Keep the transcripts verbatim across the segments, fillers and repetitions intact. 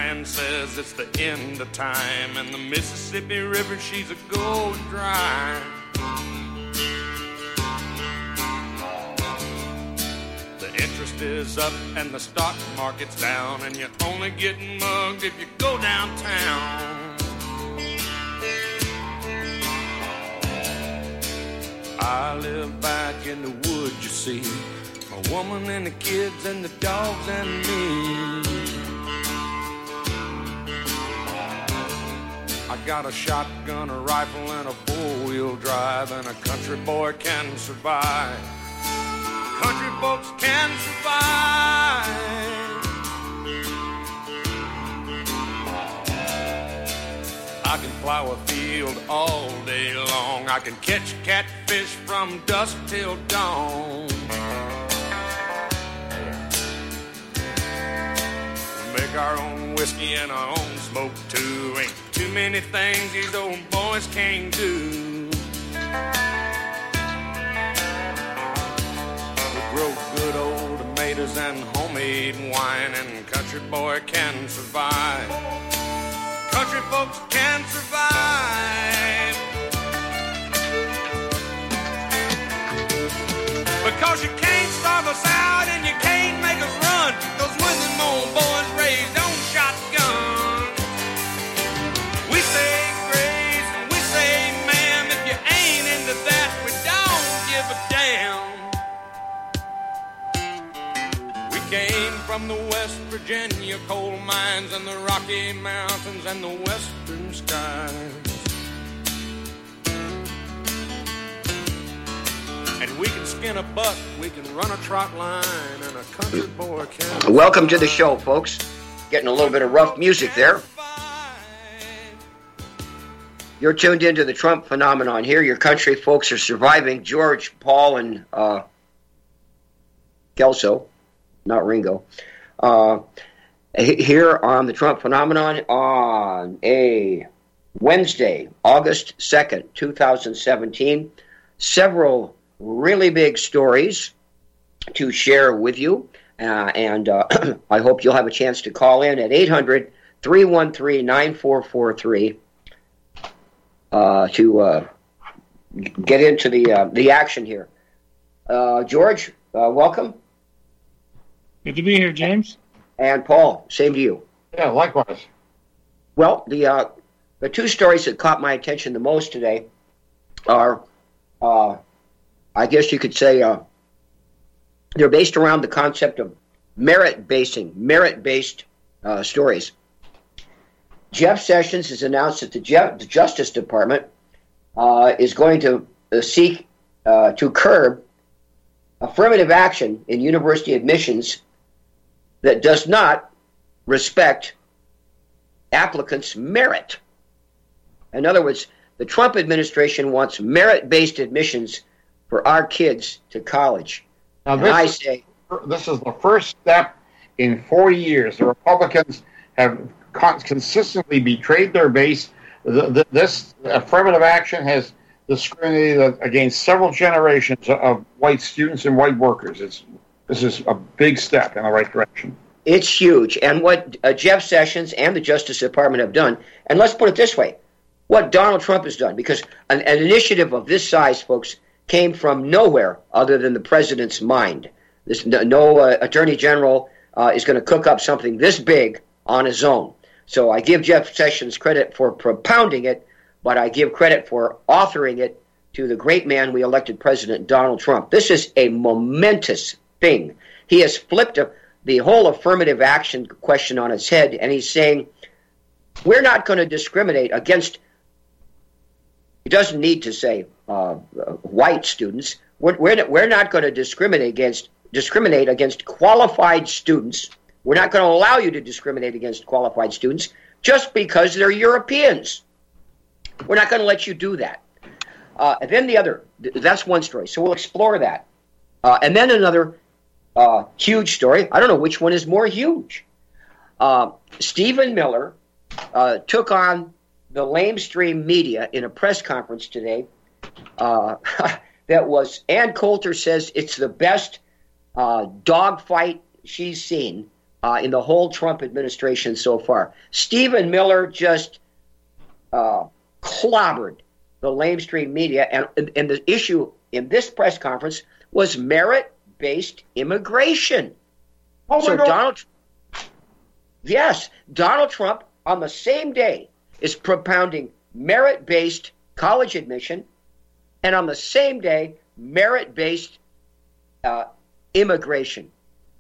man says it's the end of time, and the Mississippi River, she's a going dry. The interest is up and the stock market's down, and you're only getting mugged if you go downtown. I live back in the woods, you see, a woman and the kids and the dogs and me. I got a shotgun, a rifle, and a four-wheel drive, and a country boy can survive. Country folks can survive. I can plow a field all day long. I can catch catfish from dusk till dawn. Make our own whiskey and our own smoke too. Ain't too many things these old boys can't do. We grow good old tomatoes and homemade wine, and country boy can survive. Country folks can survive. Because you can't starve us out and you can't make us run. Those when them old boys raised on shotgun. We say grace and we say ma'am. If you ain't into that, we don't give a damn. We came from the West Virginia coal mines and the Rocky Mountains and the western skies. And we can skin a buck, we can run a trot line, and a country boy can... Welcome to the show, folks. Getting a little bit of rough music there. You're tuned into the Trump phenomenon here. Your country folks are surviving. George, Paul, and uh, Kelso, not Ringo. Uh, here on the Trump phenomenon on a Wednesday, August second, twenty seventeen. Several really big stories to share with you, uh, and uh, I hope you'll have a chance to call in at eight hundred, three one three, nine four four three uh, to uh, get into the uh, the action here. Uh, George, uh, welcome. Good to be here, James. And Paul, same to you. Yeah, likewise. Well, the uh, the two stories that caught my attention the most today are, uh, I guess you could say, uh, they're based around the concept of merit-basing, merit-based uh, stories. Jeff Sessions has announced that the, Je- the Justice Department uh, is going to uh, seek uh, to curb affirmative action in university admissions that does not respect applicants' merit. In other words, the Trump administration wants merit-based admissions for our kids to college. Now, and this, I is, say, this is the first step in forty years. The Republicans have con- consistently betrayed their base. The, the, this affirmative action has discriminated against several generations of white students and white workers. It's This is a big step in the right direction. It's huge. And what uh, Jeff Sessions and the Justice Department have done, and let's put it this way, what Donald Trump has done, because an, an initiative of this size, folks, came from nowhere other than the president's mind. This, no no uh, attorney general uh, is going to cook up something this big on his own. So I give Jeff Sessions credit for propounding it, but I give credit for authoring it to the great man we elected, President Donald Trump. This is a momentous thing. He has flipped a, the whole affirmative action question on its head, and he's saying, we're not going to discriminate against, he doesn't need to say uh, white students, we're, we're, we're not going to discriminate against, discriminate against qualified students. We're not going to allow you to discriminate against qualified students just because they're Europeans. We're not going to let you do that. Uh, and then the other, that's one story. So we'll explore that. Uh, and then another uh, huge story. I don't know which one is more huge. Uh, Stephen Miller uh, took on the lamestream media in a press conference today. Uh, that was, Ann Coulter says it's the best uh, dogfight she's seen uh, in the whole Trump administration so far. Stephen Miller just uh, clobbered the lamestream media, and, and the issue in this press conference was merit-based immigration. Oh, so my God. Donald, yes, Donald Trump on the same day is propounding merit-based college admission, and on the same day, merit-based uh, immigration.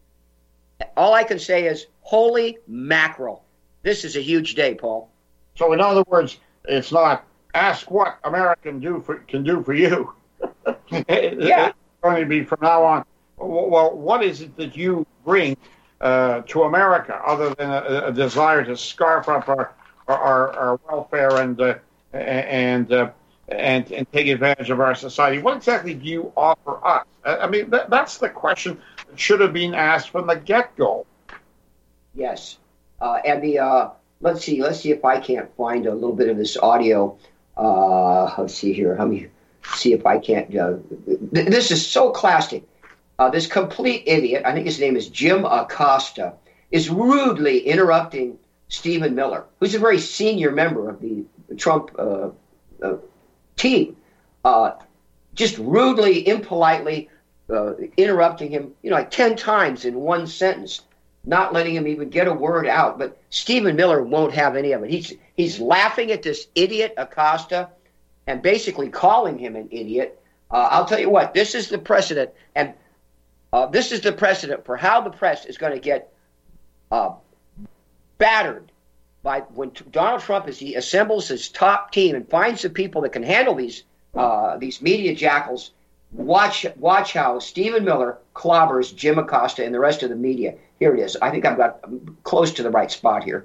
All I can say is, holy mackerel. This is a huge day, Paul. So, in other words, it's not ask what America can do for, can do for you. Yeah. It's going to be from now on, well, what is it that you bring uh, to America other than a, a desire to scarf up our our, our welfare and uh, and, uh, and and take advantage of our society? What exactly do you offer us? I mean, that, that's the question that should have been asked from the get-go. Yes. Uh, and the uh, let's see, let's see if I can't find a little bit of this audio. Uh, let's see here. Let me see if I can't. Uh, th- this is so classic. Uh, this complete idiot, I think his name is Jim Acosta, is rudely interrupting Stephen Miller, who's a very senior member of the Trump uh, uh, team, uh, just rudely, impolitely uh, interrupting him, you know, like ten times in one sentence, not letting him even get a word out. But Stephen Miller won't have any of it. He's he's laughing at this idiot Acosta and basically calling him an idiot. Uh, I'll tell you what, this is the precedent, and uh, this is the precedent for how the press is going to get uh, battered by when t- Donald Trump, as he assembles his top team and finds the people that can handle these uh, these media jackals. Watch watch how Stephen Miller clobbers Jim Acosta and the rest of the media. Here it is. I think I've got I'm close to the right spot here.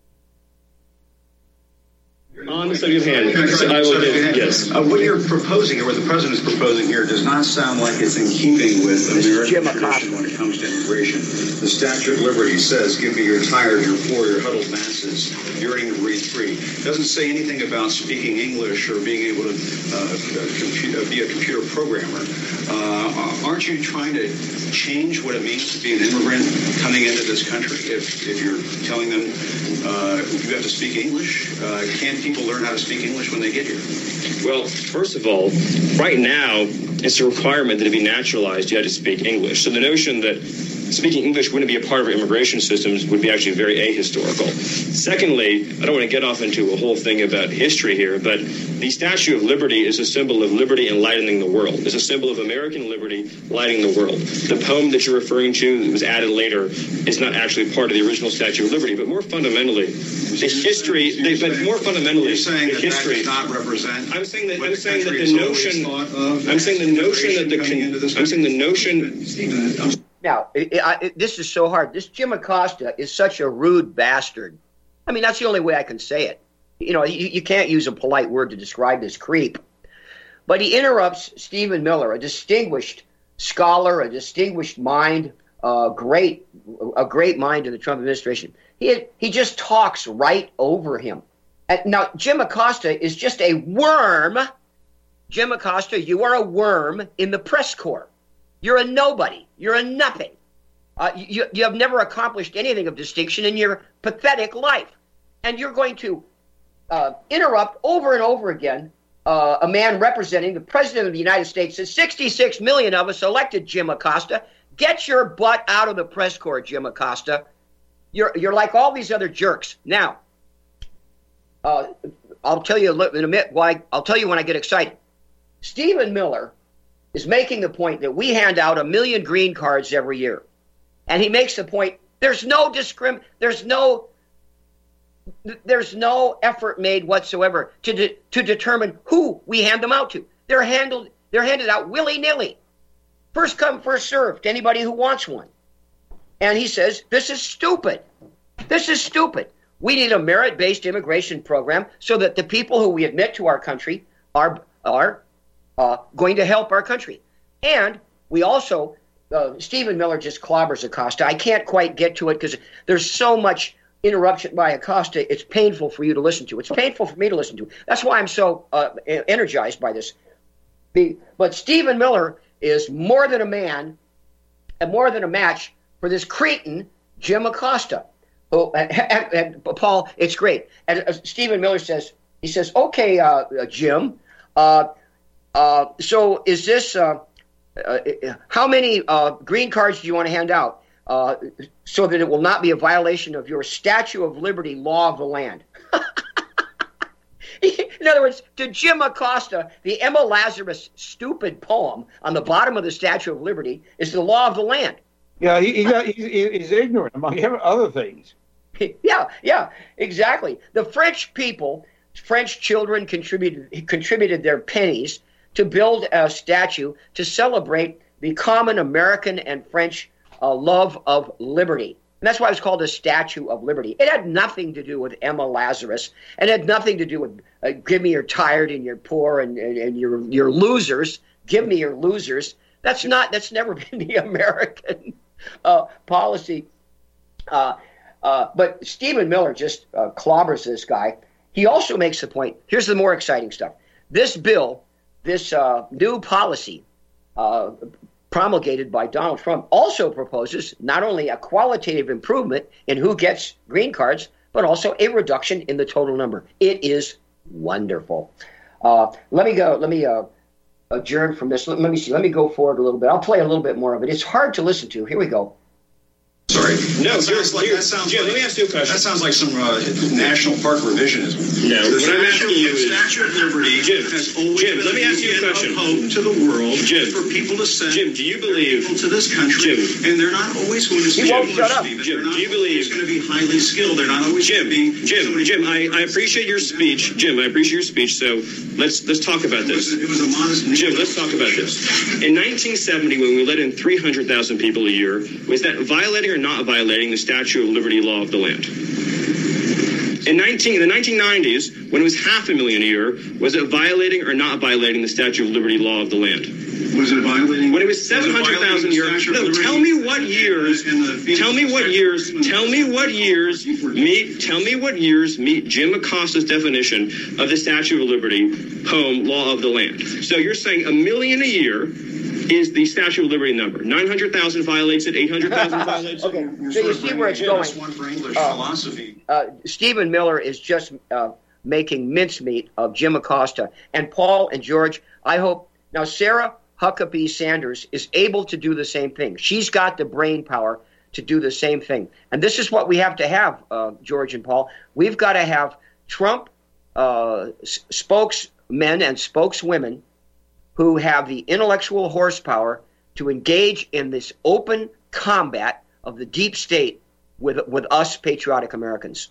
On the subject of hand, I will get, yes. Uh, what you're proposing, or what the president is proposing here, does not sound like it's in keeping with American tradition when it comes to immigration. The Statue of Liberty says, "Give me your tired, your poor, your huddled masses, yearning to breathe free." It doesn't say anything about speaking English or being able to uh, compu- uh, be a computer programmer. Uh, aren't you trying to change what it means to be an immigrant coming into this country? If if you're telling them uh, you have to speak English, uh, can't people learn how to speak English when they get here? Well, first of all, right now, it's a requirement that it be naturalized you had to speak English. So the notion that speaking English wouldn't be a part of our immigration systems would be actually very ahistorical. Secondly, I don't want to get off into a whole thing about history here, but the Statue of Liberty is a symbol of liberty enlightening the world. It's a symbol of American liberty lighting the world. The poem that you're referring to that was added later is not actually part of the original Statue of Liberty, but more fundamentally, the history, they, but more fundamentally, You're saying the that history. that does not represent. I'm saying that what I'm the saying that country the has always notion. thought of I'm saying the notion that the. immigration coming into this I'm saying the country. notion. Stephen, I'm Now, it, it, I, it, this is so hard. This Jim Acosta is such a rude bastard. I mean, that's the only way I can say it. You know, you, you can't use a polite word to describe this creep. But he interrupts Stephen Miller, a distinguished scholar, a distinguished mind, uh, great, a great mind in the Trump administration. He he just talks right over him. And now, Jim Acosta is just a worm. Jim Acosta, you are a worm in the press corps. You're a nobody. You're a nothing. Uh, you, you have never accomplished anything of distinction in your pathetic life. And you're going to uh, interrupt over and over again uh, a man representing the President of the United States. There's sixty-six million of us elected Jim Acosta. Get your butt out of the press corps, Jim Acosta. You're, you're like all these other jerks. Now, uh, I'll tell you in a minute why. I'll tell you when I get excited. Stephen Miller is making the point that we hand out a million green cards every year. And he makes the point, there's no discrim, there's no, there's no effort made whatsoever to de- to determine who we hand them out to. They're handled, they're handed out willy-nilly. First come, first served to anybody who wants one. And he says, this is stupid. This is stupid. We need a merit-based immigration program so that the people who we admit to our country are are Uh, going to help our country. And we also, uh, Stephen Miller just clobbers Acosta. I can't quite get to it because there's so much interruption by Acosta. It's painful for you to listen to. It's painful for me to listen to. That's why I'm so uh, energized by this. The, but Stephen Miller is more than a man and more than a match for this cretin, Jim Acosta. Oh, and, and, and Paul, it's great. And uh, Stephen Miller says, he says, okay, uh, uh, Jim, uh, uh, so is this, uh, uh, how many uh, green cards do you want to hand out uh, so that it will not be a violation of your Statue of Liberty law of the land? In other words, to Jim Acosta, the Emma Lazarus stupid poem on the bottom of the Statue of Liberty is the law of the land. Yeah, he, he got, he's, he's ignorant, among other things. Yeah, yeah, exactly. The French people, French children contributed contributed their pennies to build a statue to celebrate the common American and French uh, love of liberty. And that's why it was called a Statue of Liberty. It had nothing to do with Emma Lazarus, and it had nothing to do with uh, give me your tired and your poor and, and, and your your losers. Give me your losers. That's not. That's never been the American uh, policy. Uh, uh, but Stephen Miller just uh, clobbers this guy. He also makes the point. Here's the more exciting stuff. This bill, this uh, new policy uh, promulgated by Donald Trump, also proposes not only a qualitative improvement in who gets green cards, but also a reduction in the total number. It is wonderful. Uh, let me go. Let me uh, adjourn from this. Let, let me see. Let me go forward a little bit. I'll play a little bit more of it. It's hard to listen to. Here we go. Sorry. No, that sounds like, here, that sounds Jim, like, let me ask you a question. That sounds like some uh, national park revisionism. No, the what I'm asking you is, Statue of Liberty Jim, has always Jim, been let me ask you a question. hope to the world Jim, for people to send Jim, do you believe people to this country, Jim, and they're not always going to He speak won't English. shut up. Stephen. Jim, They're do you not believe- always going to be highly skilled. They're not always Jim, going to be Jim, somebody- Jim, I, I appreciate your speech. Jim, I appreciate your speech. So let's let's talk about It was, this. it was a modest. Jim, let's talk about this. In nineteen seventy, when we let in three hundred thousand people a year, was that violating or not violating the Statue of Liberty law of the land? In nineteen, in the nineteen nineties, when it was half a million a year, was it violating or not violating the Statue of Liberty law of the land? Was it violating? When it was seven hundred thousand a year. No, tell me what years. Tell me what years. Tell me what years meet. Tell me what years meet Jim Acosta's definition of the Statue of Liberty, home law of the land. So you're saying a million a year is the Statue of Liberty number. nine hundred thousand violates it. eight hundred thousand violates it. Okay, You're so you sort of see bringing where it's in going. this one for English Uh, philosophy. Uh, Stephen Miller is just uh, making mincemeat of Jim Acosta. And Paul and George, I hope now Sarah Huckabee Sanders is able to do the same thing. She's got the brain power to do the same thing. And this is what we have to have, uh, George and Paul. We've got to have Trump uh, s- spokesmen and spokeswomen who have the intellectual horsepower to engage in this open combat of the deep state with with us patriotic Americans.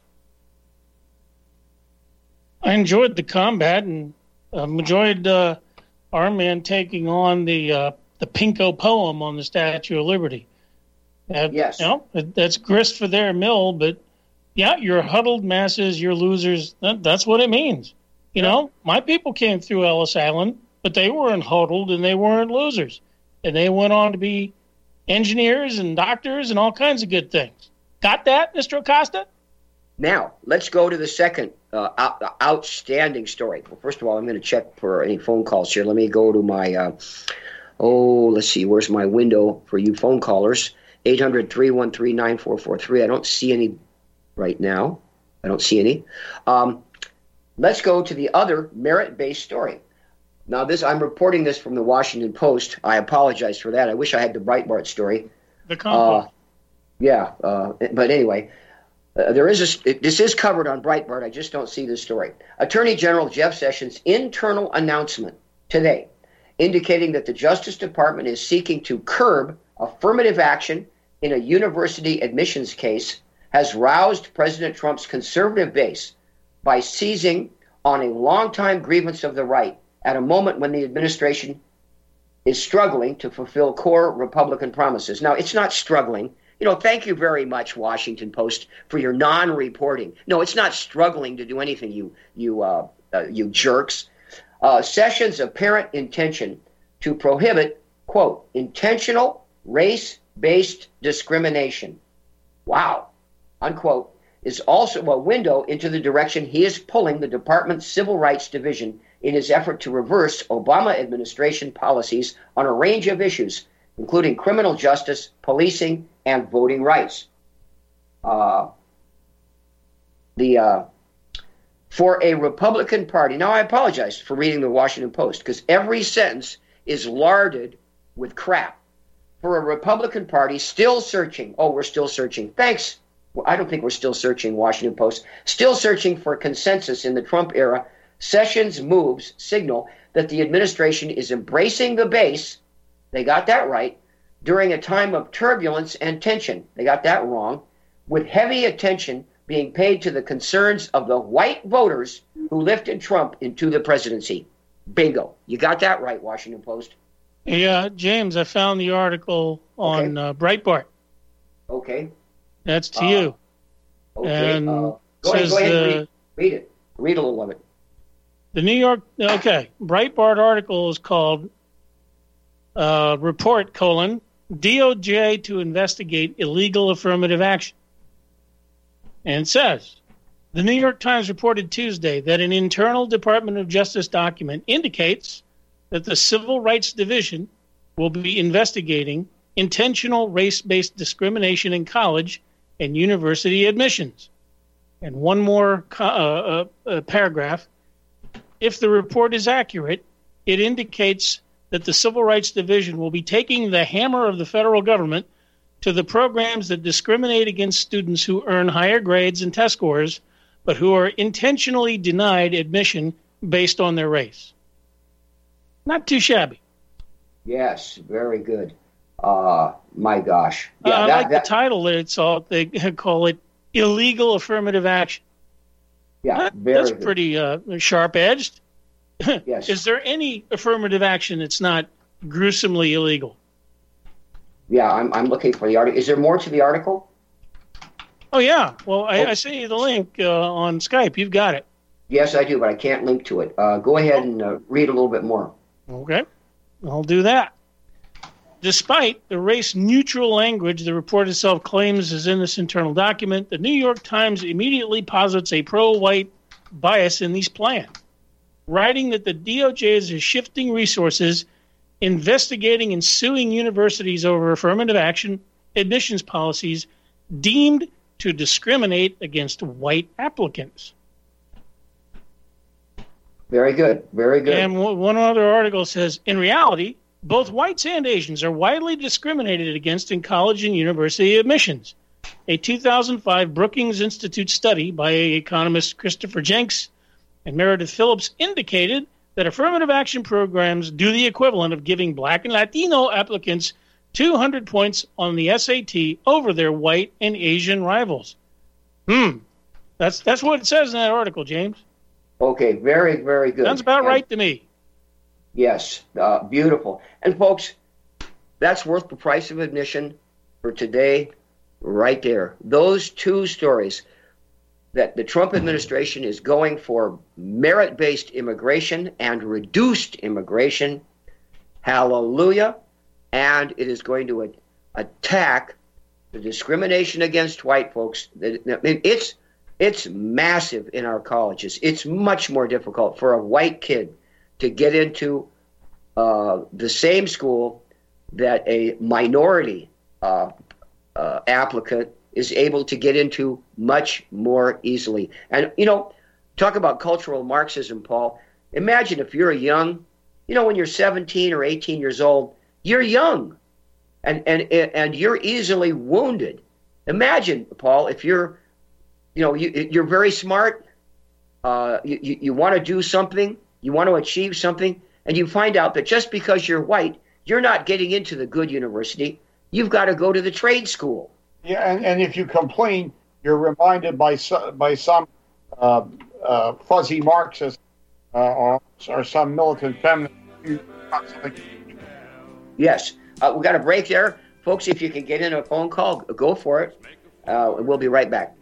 I enjoyed the combat and um, enjoyed uh, our man taking on the uh, the Pinko poem on the Statue of Liberty. Uh, Yes. You know, that's grist for their mill, but yeah, you're huddled masses, you're losers. That, that's what it means. You Yeah. know, my people came through Ellis Island, but they weren't huddled and they weren't losers. And they went on to be engineers and doctors and all kinds of good things. Got that, Mister Acosta? Now, let's go to the second uh, out, outstanding story. Well, first of all, I'm going to check for any phone calls here. Let me go to my, uh, oh, let's see, where's my window for you phone callers? eight hundred, three one three, nine four four three. I don't see any right now. I don't see any. Um, let's go to the other merit-based story. Now, this I'm reporting this from the Washington Post. I apologize for that. I wish I had the Breitbart story. The compost. Uh, yeah, uh, but anyway, uh, there is a, it, this is covered on Breitbart. I just don't see the story. Attorney General Jeff Sessions' internal announcement today indicating that the Justice Department is seeking to curb affirmative action in a university admissions case has roused President Trump's conservative base by seizing on a longtime grievance of the right at a moment when the administration is struggling to fulfill core Republican promises. Now, it's not struggling. You know, thank you very much, Washington Post, for your non-reporting. No, it's not struggling to do anything, you you uh, uh, you jerks. Uh, Sessions' apparent intention to prohibit, quote, intentional race-based discrimination, wow, unquote, is also a window into the direction he is pulling the Department's Civil Rights Division in his effort to reverse Obama administration policies on a range of issues, including criminal justice, policing, and voting rights. uh, the uh, for a Republican Party. Now, I apologize for reading the Washington Post because every sentence is larded with crap. For a Republican Party still searching. Oh, we're still searching. Thanks. Well, I don't think we're still searching, Washington Post. Still searching for consensus in the Trump era. Sessions' moves signal that the administration is embracing the base. They got that right. During a time of turbulence and tension. They got that wrong. With heavy attention being paid to the concerns of the white voters who lifted Trump into the presidency. Bingo. You got that right, Washington Post. Yeah, James, I found the article on okay. uh, Breitbart. Okay. That's to uh, you. Okay. And uh, go ahead, go ahead and read, read it. Read a little of it. The New York, okay, Breitbart article is called uh, Report, colon, D O J to investigate illegal affirmative action. And it says, the New York Times reported Tuesday that an internal Department of Justice document indicates that the Civil Rights Division will be investigating intentional race-based discrimination in college and university admissions. And one more uh, uh, uh, paragraph. If the report is accurate, it indicates that the Civil Rights Division will be taking the hammer of the federal government to the programs that discriminate against students who earn higher grades and test scores, but who are intentionally denied admission based on their race. Not too shabby. Yes, very good. Uh, my gosh. Yeah, uh, I that, like that, the title that it's all, they call it illegal affirmative action. Yeah, that, very That's good. pretty uh, sharp-edged. Yes. Is there any affirmative action that's not gruesomely illegal? Yeah, I'm I'm looking for the article. Is there more to the article? Oh, yeah. Well, I, oh. I sent you the link uh, on Skype. You've got it. Yes, I do, but I can't link to it. Uh, go ahead and uh, read a little bit more. Okay. I'll do that. Despite the race-neutral language the report itself claims is in this internal document, the New York Times immediately posits a pro-white bias in these plans, writing that the D O J is shifting resources, investigating and suing universities over affirmative action admissions policies deemed to discriminate against white applicants. Very good. Very good. And one other article says, in reality, both whites and Asians are widely discriminated against in college and university admissions. A two thousand five Brookings Institute study by economists Christopher Jenks and Meredith Phillips indicated that affirmative action programs do the equivalent of giving black and Latino applicants two hundred points on the S A T over their white and Asian rivals. Hmm. That's that's what it says in that article, James. Okay, very, very good. Sounds about and, right to me. Yes, uh, beautiful. And folks, that's worth the price of admission for today right there. Those two stories that the Trump administration is going for merit-based immigration and reduced immigration. Hallelujah. And it is going to a- attack the discrimination against white folks. It's, it's massive in our colleges. It's much more difficult for a white kid to get into uh, the same school that a minority uh, uh, applicant is able to get into much more easily. And, you know, talk about cultural Marxism, Paul. Imagine if you're young, you know, when you're seventeen or eighteen years old, you're young and, and, and you're easily wounded. Imagine, Paul, if you're, you know, you, you're very smart, uh, you, you, you want to do something, you want to achieve something, and you find out that just because you're white, you're not getting into the good university. You've got to go to the trade school. Yeah, and, and if you complain, you're reminded by so, by some uh, uh, fuzzy Marxist uh, or, or some militant feminist. Yes, uh, we got a break there, folks. If you can get in a phone call, go for it. Uh, we'll be right back.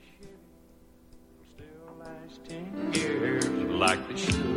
Like they should.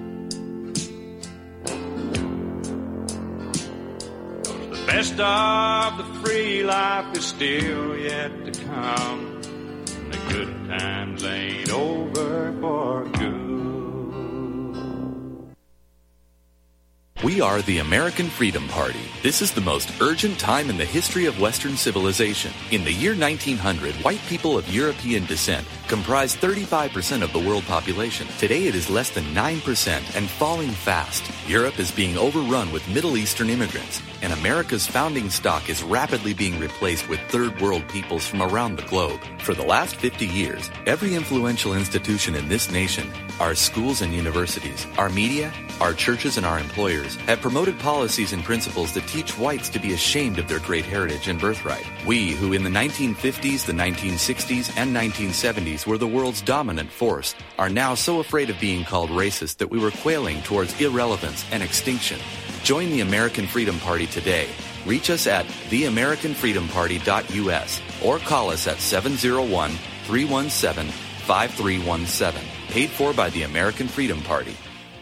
The best of the free life is still yet to come. The good times ain't over for good. We are the American Freedom Party. This is the most urgent time in the history of Western civilization. In the year nineteen hundred, white people of European descent comprised thirty-five percent of the world population. Today it is less than nine percent and falling fast. Europe is being overrun with Middle Eastern immigrants, and America's founding stock is rapidly being replaced with third world peoples from around the globe. For the last fifty years, every influential institution in this nation, our schools and universities, our media, our churches and our employers have promoted policies and principles that teach whites to be ashamed of their great heritage and birthright. We, who in the nineteen fifties, the nineteen sixties, and nineteen seventies were the world's dominant force, are now so afraid of being called racist that we were quailing towards irrelevance and extinction. Join the American Freedom Party today. Reach us at the american freedom party dot u s or call us at seven oh one, three one seven, five three one seven. Paid for by the American Freedom Party.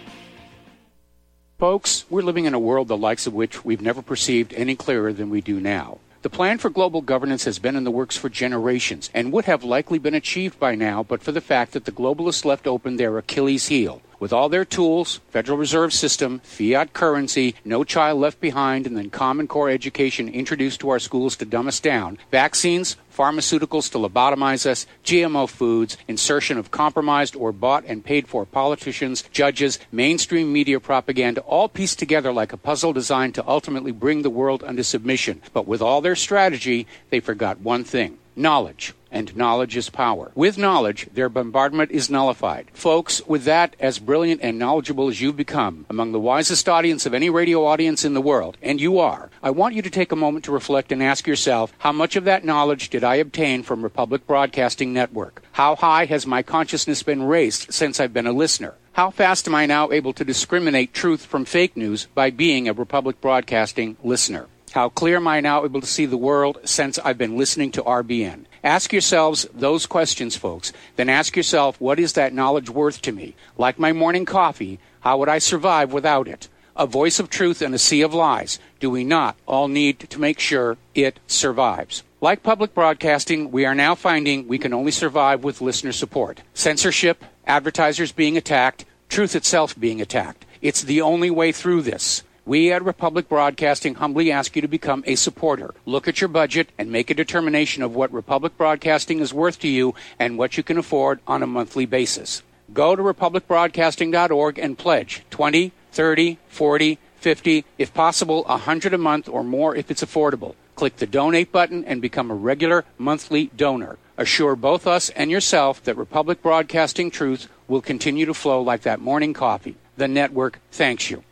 Folks, we're living in a world the likes of which we've never perceived any clearer than we do now. The plan for global governance has been in the works for generations and would have likely been achieved by now but for the fact that the globalists left open their Achilles heel. With all their tools, Federal Reserve System, fiat currency, no child left behind, and then Common Core education introduced to our schools to dumb us down, vaccines, pharmaceuticals to lobotomize us, G M O foods, insertion of compromised or bought and paid for politicians, judges, mainstream media propaganda, all pieced together like a puzzle designed to ultimately bring the world under submission. But with all their strategy, they forgot one thing: knowledge. And knowledge is power. With knowledge, their bombardment is nullified. Folks, with that, as brilliant and knowledgeable as you've become, among the wisest audience of any radio audience in the world, and you are, I want you to take a moment to reflect and ask yourself, how much of that knowledge did I obtain from Republic Broadcasting Network? How high has my consciousness been raised since I've been a listener? How fast am I now able to discriminate truth from fake news by being a Republic Broadcasting listener? How clear am I now able to see the world since I've been listening to R B N? Ask yourselves those questions, folks. Then ask yourself, what is that knowledge worth to me? Like my morning coffee, how would I survive without it? A voice of truth in a sea of lies. Do we not all need to make sure it survives? Like public broadcasting, we are now finding we can only survive with listener support. Censorship, advertisers being attacked, truth itself being attacked. It's the only way through this. We at Republic Broadcasting humbly ask you to become a supporter. Look at your budget and make a determination of what Republic Broadcasting is worth to you and what you can afford on a monthly basis. Go to republic broadcasting dot org and pledge twenty, thirty, forty, fifty, if possible one hundred a month or more if it's affordable. Click the donate button and become a regular monthly donor. Assure both us and yourself that Republic Broadcasting truth will continue to flow like that morning coffee. The network thanks you.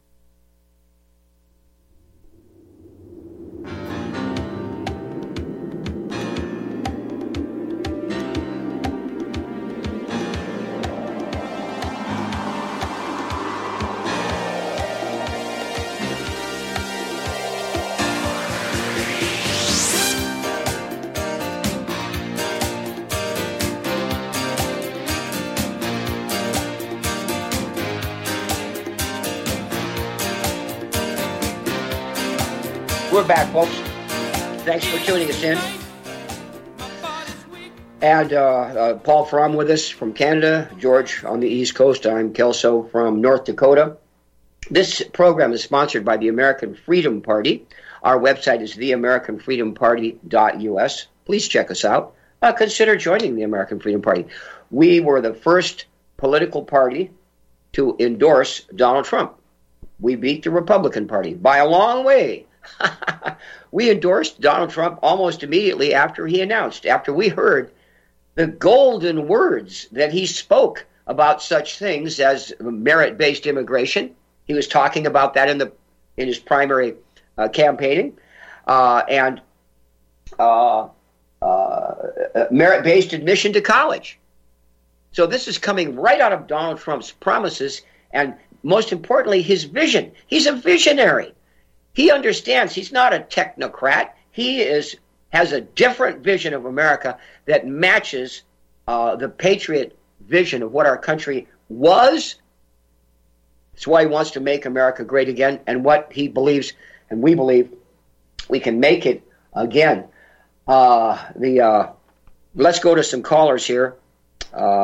We're back, folks. Thanks for tuning us in. And uh, uh, Paul Fromm with us from Canada, George on the East Coast. I'm Kelso from North Dakota. This program is sponsored by the American Freedom Party. Our website is the american freedom party dot u s. Please check us out. Uh, consider joining the American Freedom Party. We were the first political party to endorse Donald Trump. We beat the Republican Party by a long way. We endorsed Donald Trump almost immediately after he announced, after we heard the golden words that he spoke about such things as merit-based immigration. He was talking about that in the in his primary uh, campaigning, uh, and uh, uh, merit-based admission to college. So this is coming right out of Donald Trump's promises, and most importantly, his vision. He's a visionary. He understands he's not a technocrat. He is has a different vision of America that matches uh, the patriot vision of what our country was. That's why he wants to make America great again, and what he believes, and we believe, we can make it again. Uh, the uh, let's go to some callers here.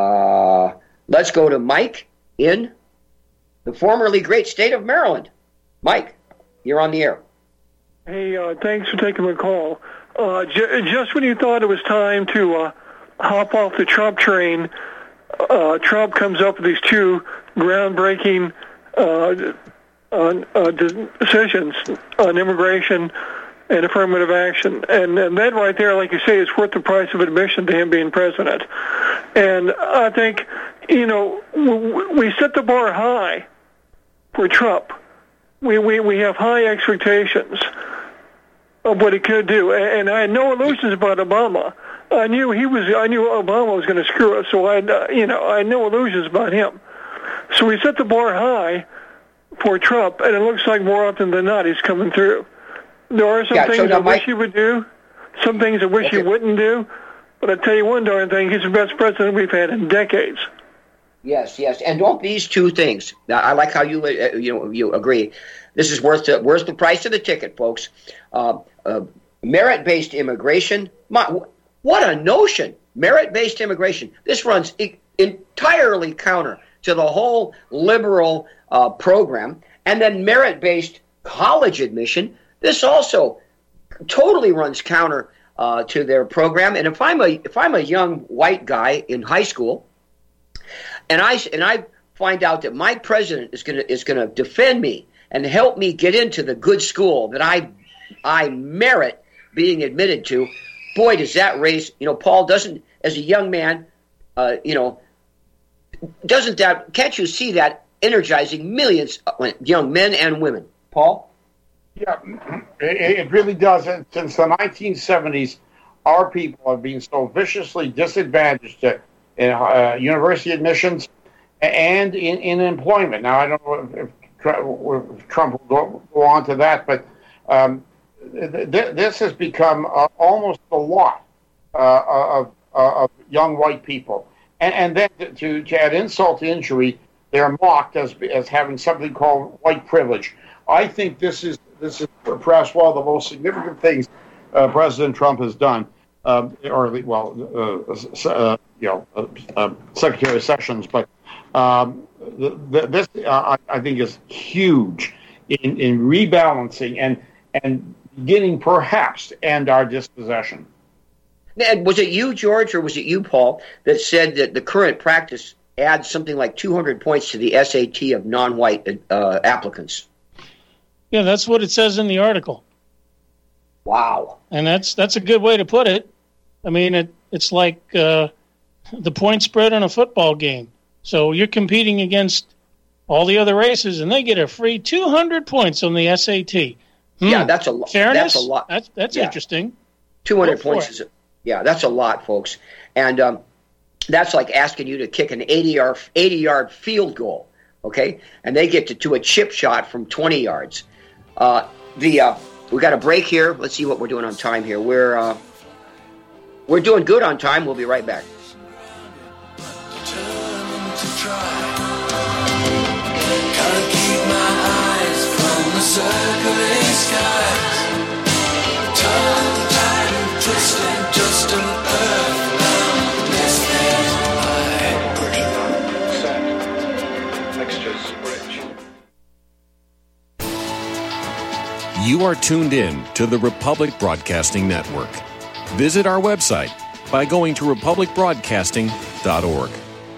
Uh, let's go to Mike in the formerly great state of Maryland. Mike, you're on the air. Hey, uh, thanks for taking my call. Uh, j- just when you thought it was time to uh, hop off the Trump train, uh, Trump comes up with these two groundbreaking uh, uh, uh, decisions on immigration and affirmative action. And, and that right there, like you say, is worth the price of admission to him being president. And I think, you know, we set the bar high for Trump. We, we, we have high expectations of what he could do. And I had no illusions about Obama. I knew he was, I knew Obama was going to screw us, so I had, uh, you know, I had no illusions about him. So we set the bar high for Trump, and it looks like more often than not he's coming through. There are some yeah, things so I Mike, wish he would do, some things I wish okay. he wouldn't do, but I tell you one darn thing, he's the best president we've had in decades. Yes, yes, and don't these two things. Now, I like how you uh, you know you agree. This is worth the worth the price of the ticket, folks. Uh, uh, merit-based immigration. My, what a notion! Merit-based immigration. This runs e- entirely counter to the whole liberal uh, program, and then merit-based college admission. This also totally runs counter uh, to their program. And if I'm a if I'm a young white guy in high school, and I and I find out that my president is gonna is gonna defend me and help me get into the good school that I I merit being admitted to, boy, does that raise, you know, Paul, doesn't, as a young man, uh, you know, doesn't that, can't you see that energizing millions of young men and women? Paul? Yeah, it, it really does. And since the nineteen seventies, our people have been so viciously disadvantaged in uh, university admissions and in, in employment. Now, I don't know if, if Trump will go, go on to that, but um, th- this has become uh, almost a lot uh, of, uh, of young white people. And, and then to, to add insult to injury, they're mocked as as having something called white privilege. I think this is this is perhaps one of the most significant things uh, President Trump has done, um, or well, uh, uh, you know, uh, uh, Secretary Sessions. But um, the, the, this, uh, I think, is huge in, in rebalancing and and beginning perhaps to end our dispossession. And was it you, George, or was it you, Paul, that said that the current practice adds something like two hundred points to the S A T of non-white uh, applicants? Yeah, that's what it says in the article. Wow. And that's that's a good way to put it. I mean, it it's like uh, the point spread on a football game. So you're competing against all the other races, and they get a free two hundred points on the S A T. Hmm. Yeah, that's a lot. Fairness? That's a lot. That's, that's yeah. interesting. two hundred Go points for is, a, yeah, that's a lot, folks. And um, that's like asking you to kick an eighty-yard field goal, okay? And they get to, to a chip shot from twenty yards. Uh, the uh, we got a break here. Let's see what we're doing on time here. We're uh, we're doing good on time. We'll be right back. You are tuned in to the Republic Broadcasting Network. Visit our website by going to republic broadcasting dot org.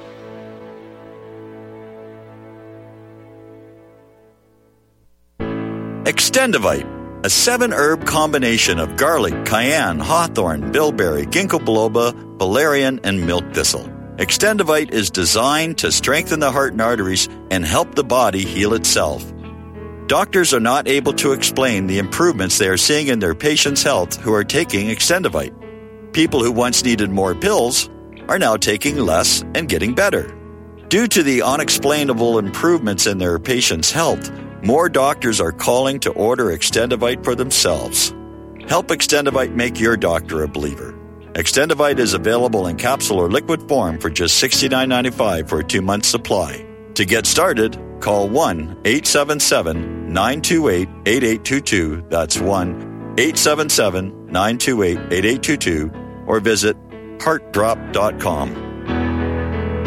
Extendivite, a seven-herb combination of garlic, cayenne, hawthorn, bilberry, ginkgo biloba, valerian, and milk thistle. Extendivite is designed to strengthen the heart and arteries and help the body heal itself. Doctors are not able to explain the improvements they are seeing in their patients' health who are taking Extendivite. People who once needed more pills are now taking less and getting better. Due to the unexplainable improvements in their patients' health, more doctors are calling to order Extendivite for themselves. Help Extendivite make your doctor a believer. Extendivite is available in capsule or liquid form for just sixty-nine ninety-five for a two-month supply. To get started, call one eight seven seven, nine two eight, eight eight two two. That's one eight seven seven, nine two eight, eight eight two two. Or visit heart drop dot com.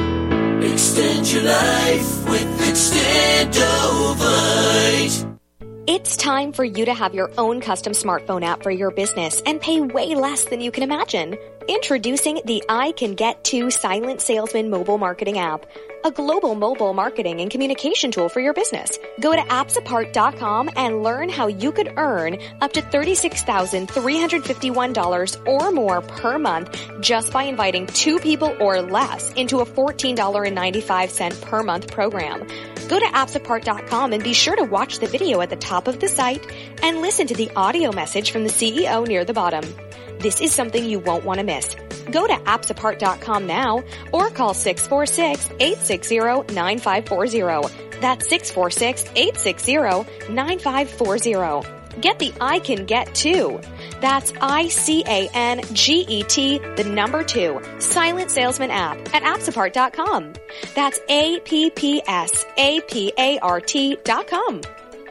Extend your life with Extendovite. It's time for you to have your own custom smartphone app for your business and pay way less than you can imagine. Introducing the I Can Get To Silent Salesman mobile marketing app, a global mobile marketing and communication tool for your business. Go to apps apart dot com and learn how you could earn up to thirty-six thousand three hundred fifty-one dollars or more per month just by inviting two people or less into a fourteen dollars and ninety-five cents per month program. Go to apps apart dot com and be sure to watch the video at the top of the site and listen to the audio message from the C E O near the bottom. This is something you won't want to miss. Go to apps apart dot com now or call six four six, eight six zero, nine five four zero. That's six four six, eight six zero, nine five four zero. Get the I Can Get To. That's I C A N G E T, the number two, Silent Salesman app at apps apart dot com. That's A P P S A P A R T dot com.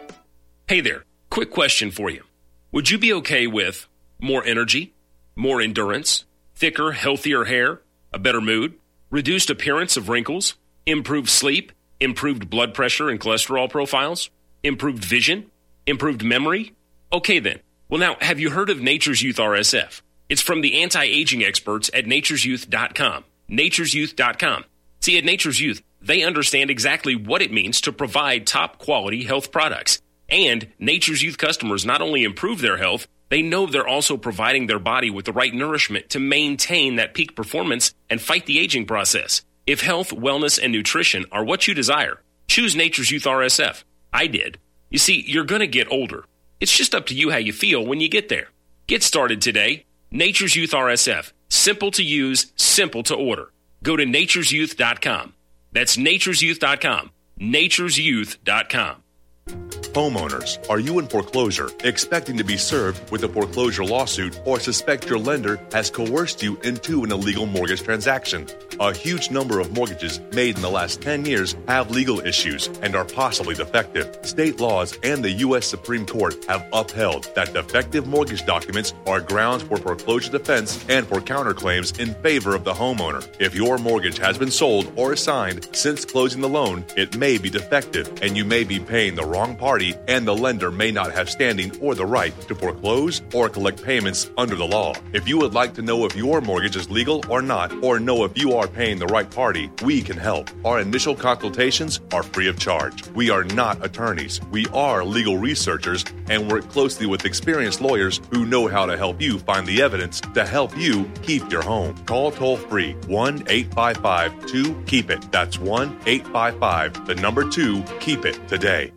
Hey there, quick question for you. Would you be okay with more energy, more endurance, thicker, healthier hair, a better mood, reduced appearance of wrinkles, improved sleep, improved blood pressure and cholesterol profiles, improved vision, improved memory? Okay then. Well now, have you heard of Nature's Youth R S F? It's from the anti-aging experts at natures youth dot com. natures youth dot com. See, at Nature's Youth, they understand exactly what it means to provide top-quality health products. And Nature's Youth customers not only improve their health, they know they're also providing their body with the right nourishment to maintain that peak performance and fight the aging process. If health, wellness, and nutrition are what you desire, choose Nature's Youth R S F. I did. You see, you're going to get older. It's just up to you how you feel when you get there. Get started today. Nature's Youth R S F. Simple to use, simple to order. Go to natures youth dot com. That's natures youth dot com. natures youth dot com. Homeowners, are you in foreclosure, expecting to be served with a foreclosure lawsuit, or suspect your lender has coerced you into an illegal mortgage transaction? A huge number of mortgages made in the last ten years have legal issues and are possibly defective. State laws and the U S Supreme Court have upheld that defective mortgage documents are grounds for foreclosure defense and for counterclaims in favor of the homeowner. If your mortgage has been sold or assigned since closing the loan, it may be defective and you may be paying the wrong party, and the lender may not have standing or the right to foreclose or collect payments under the law. If you would like to know if your mortgage is legal or not, or know if you are paying the right party, we can help. Our initial consultations are free of charge. We are not attorneys. We are legal researchers and work closely with experienced lawyers who know how to help you find the evidence to help you keep your home. Call toll-free one eight five five two keep it. That's one eight five five, the number two, keep it today.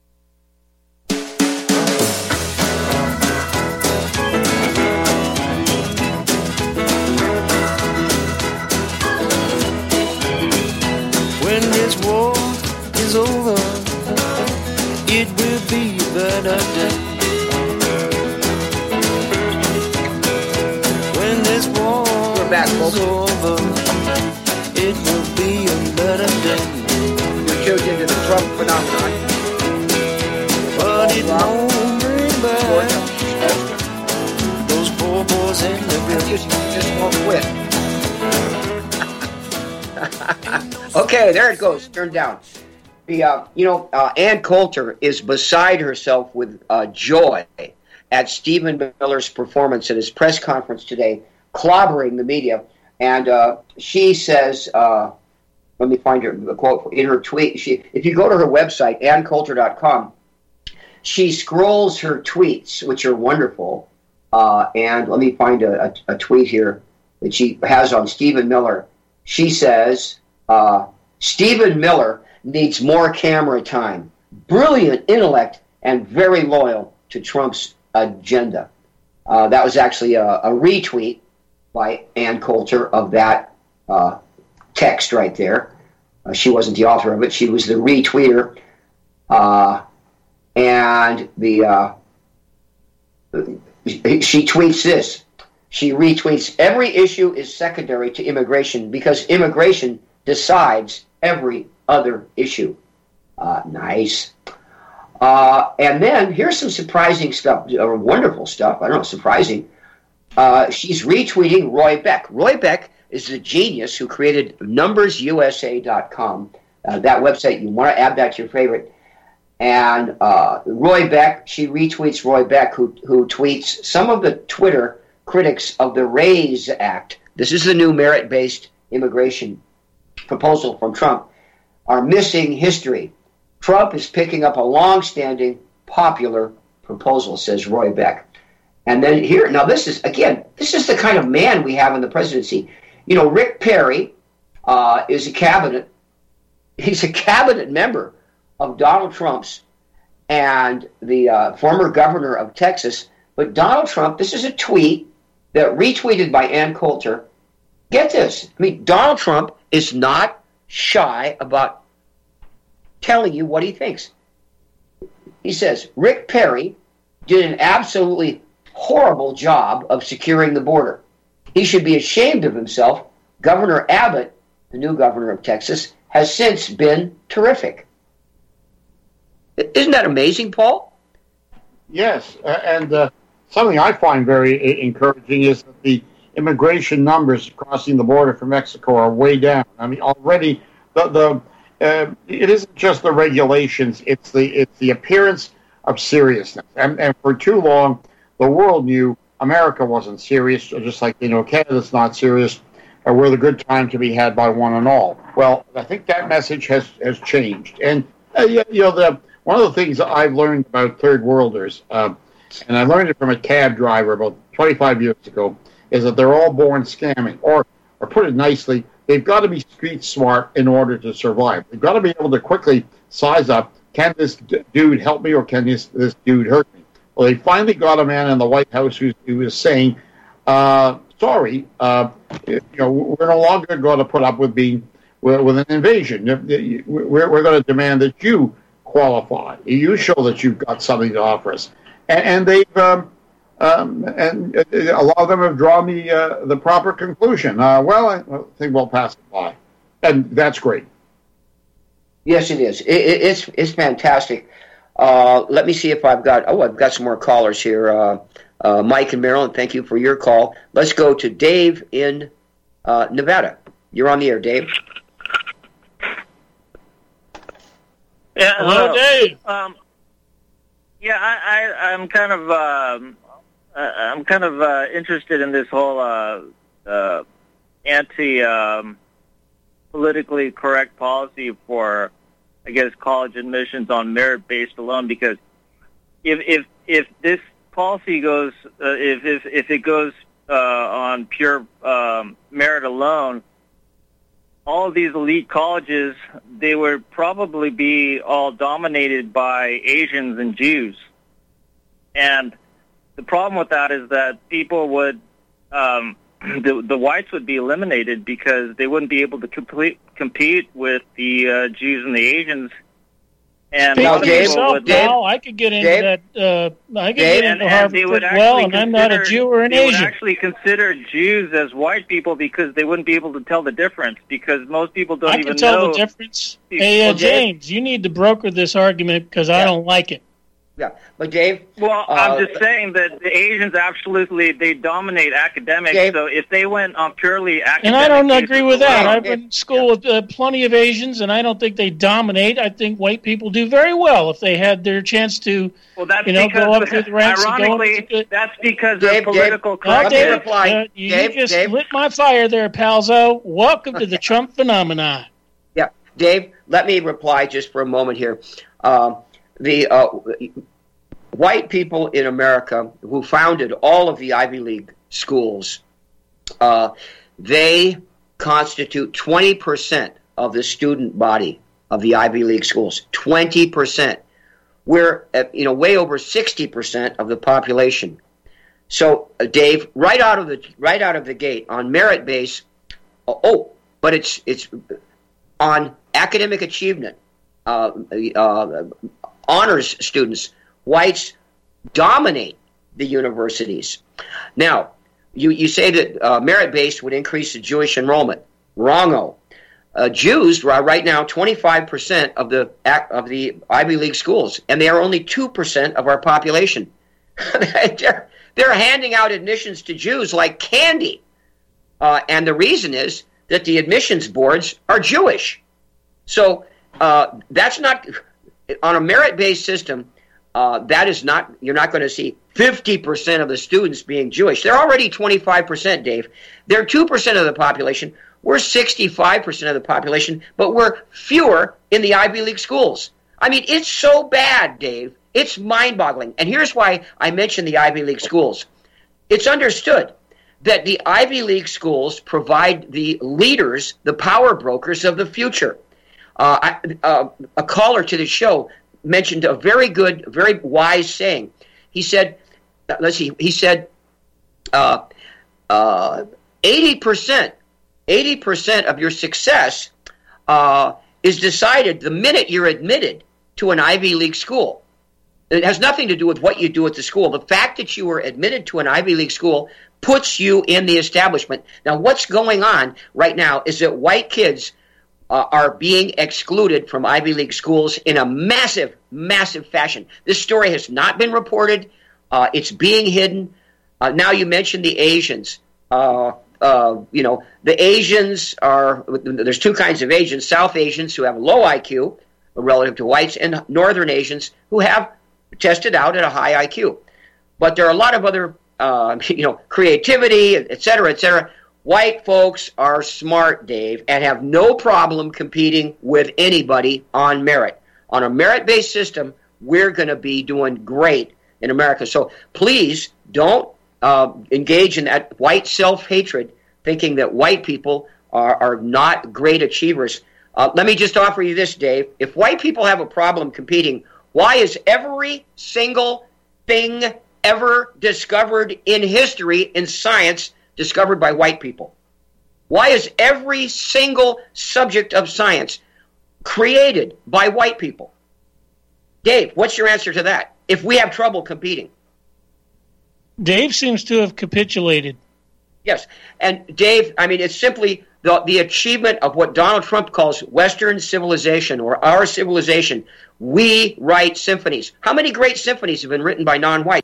When this war is over, it will be a better day. When this war We're back, folks. is over, it will be a better day. You're tuned into the Trump phenomenon. But it won't bring back those poor boys in the village. Just, just won't quit. Okay, there it goes. Turned down. The uh, you know, uh, Ann Coulter is beside herself with uh, joy at Stephen Miller's performance at his press conference today, clobbering the media. And uh, she says, uh, let me find her the quote in her tweet. She, if you go to her website, ann coulter dot com, she scrolls her tweets, which are wonderful. Uh, and let me find a, a, a tweet here that she has on Stephen Miller. She says, uh, Stephen Miller needs more camera time, brilliant intellect, and very loyal to Trump's agenda. Uh, that was actually a, a retweet by Ann Coulter of that uh, text right there. Uh, she wasn't the author of it. She was the retweeter. Uh, and the uh, she tweets this. She retweets, every issue is secondary to immigration because immigration decides every other issue. Uh, nice. Uh, and then here's some surprising stuff, or wonderful stuff. I don't know, surprising. Uh, she's retweeting Roy Beck. Roy Beck is the genius who created numbers U S A dot com. Uh, that website, you want to add that to your favorite. And uh, Roy Beck, she retweets Roy Beck, who, who tweets, some of the Twitter critics of the RAISE Act, this is the new merit-based immigration proposal from Trump, are missing history. Trump is picking up a long-standing popular proposal, says Roy Beck. And then here, now this is, again, this is the kind of man we have in the presidency. You know, Rick Perry uh, is a cabinet, he's a cabinet member of Donald Trump's and the uh, former governor of Texas. But Donald Trump, this is a tweet that retweeted by Ann Coulter. Get this. I mean, Donald Trump is not shy about telling you what he thinks. He says, Rick Perry did an absolutely horrible job of securing the border. He should be ashamed of himself. Governor Abbott, the new governor of Texas, has since been terrific. Isn't that amazing, Paul? Yes, uh, and uh, something I find very uh, encouraging is that the immigration numbers crossing the border from Mexico are way down. I mean, already the the uh, it isn't just the regulations; it's the it's the appearance of seriousness. And, and for too long, the world knew America wasn't serious, just like they know Canada's not serious, or we're the good time to be had by one and all. Well, I think that message has has changed, and uh, you, you know the. One of the things that I've learned about third worlders, uh, and I learned it from a cab driver about twenty-five years ago, is that they're all born scamming. Or, or put it nicely, they've got to be street smart in order to survive. They've got to be able to quickly size up, can this d- dude help me or can this, this dude hurt me? Well, they finally got a man in the White House who, who was saying, uh, sorry, uh, you know, we're no longer going to put up with being with, with an invasion. We're, we're going to demand that you qualify. You show that you've got something to offer us, and, and they've um, um, and a lot of them have drawn the uh, the proper conclusion. Uh, well, I think we'll pass it by, and that's great. Yes, it is. It, it, it's it's fantastic. Uh, let me see if I've got. Oh, I've got some more callers here. Uh, uh, Mike in Maryland, thank you for your call. Let's go to Dave in uh, Nevada. You're on the air, Dave. Yeah, hello, hello. Dave. Um, yeah, I, I, I'm kind of, um, uh, I'm kind of uh, interested in this whole uh, uh, anti, um, politically correct policy for, I guess, college admissions on merit based alone. Because if if if this policy goes, uh, if if if it goes uh, on pure um, merit alone, all of these elite colleges, they would probably be all dominated by Asians and Jews. And the problem with that is that people would, um, the, the whites would be eliminated because they wouldn't be able to complete, compete with the uh, Jews and the Asians. And Speak a lot for of people yourself, would, Paul. I could get into Dave? that. Uh, I could Dave? get into and, Harvard and they would pretty well, and actually I'm not a consider- Jew or an they Asian. would actually consider Jews as white people because they wouldn't be able to tell the difference because most people don't I even can tell know. the difference. Hey, uh, Well, Dave- James, you need to broker this argument because I don't like it. Yeah, but Dave. Well, uh, I'm just saying that the Asians absolutely they dominate academics. Dave? So if they went on purely academic, And I don't basis agree with that. alone- I've been in school with uh, plenty of Asians, and I don't think they dominate. I think white people do very well if they had their chance to, Well, that's you know, because, go up through the ranks. and go ironically, up to, that's because Dave, of political Dave, uh, let me David, reply. uh, you, Dave, you just Dave. lit my fire there, Palzo. Welcome to the Trump phenomenon. Yeah, Dave, let me reply just for a moment here. Um, the uh, white people in America who founded all of the Ivy League schools, uh, they constitute twenty percent of the student body of the Ivy League schools. twenty percent. We're at, you know, way over sixty percent of the population. So, uh, Dave, right out of the right out of the gate on merit base. Uh, oh, but it's it's on academic achievement. Uh, uh, honors students, whites dominate the universities. Now, you, you say that uh, merit-based would increase the Jewish enrollment. Wrong-o. Uh, Jews are right now twenty-five percent of the of the Ivy League schools, and they are only two percent of our population. they're, they're handing out admissions to Jews like candy. Uh, and the reason is that the admissions boards are Jewish. So uh, that's not on a merit-based system, uh, that is not, you're not going to see fifty percent of the students being Jewish. They're already twenty-five percent, Dave. They're two percent of the population. We're sixty-five percent of the population, but we're fewer in the Ivy League schools. I mean, it's so bad, Dave. It's mind-boggling. And here's why I mentioned the Ivy League schools. It's understood that the Ivy League schools provide the leaders, the power brokers of the future. Uh, I, uh, a caller to the show mentioned a very good, very wise saying. He said, let's see, he said, uh, uh, eighty percent, eighty percent of your success uh, is decided the minute you're admitted to an Ivy League school. It has nothing to do with what you do at the school. The fact that you were admitted to an Ivy League school puts you in the establishment. Now, what's going on right now is that white kids uh, are being excluded from Ivy League schools in a massive, massive fashion. This story has not been reported. Uh, it's being hidden. Uh, now you mentioned the Asians. Uh, uh, you know, the Asians are, there's two kinds of Asians, South Asians who have low I Q relative to whites, and Northern Asians who have tested out at a high I Q. But there are a lot of other, uh, you know, creativity, et cetera, et cetera. White folks are smart, Dave, and have no problem competing with anybody on merit. On a merit-based system, we're going to be doing great in America. So please don't uh, engage in that white self-hatred, thinking that white people are, are not great achievers. Uh, let me just offer you this, Dave. If white people have a problem competing, why is every single thing ever discovered in history, in science, discovered by white people? Why is every single subject of science created by white people? Dave, what's your answer to that, if we have trouble competing? Dave seems to have capitulated. Yes. And Dave, I mean, it's simply the, the achievement of what Donald Trump calls Western civilization, or our civilization. We write symphonies. How many great symphonies have been written by non-whites?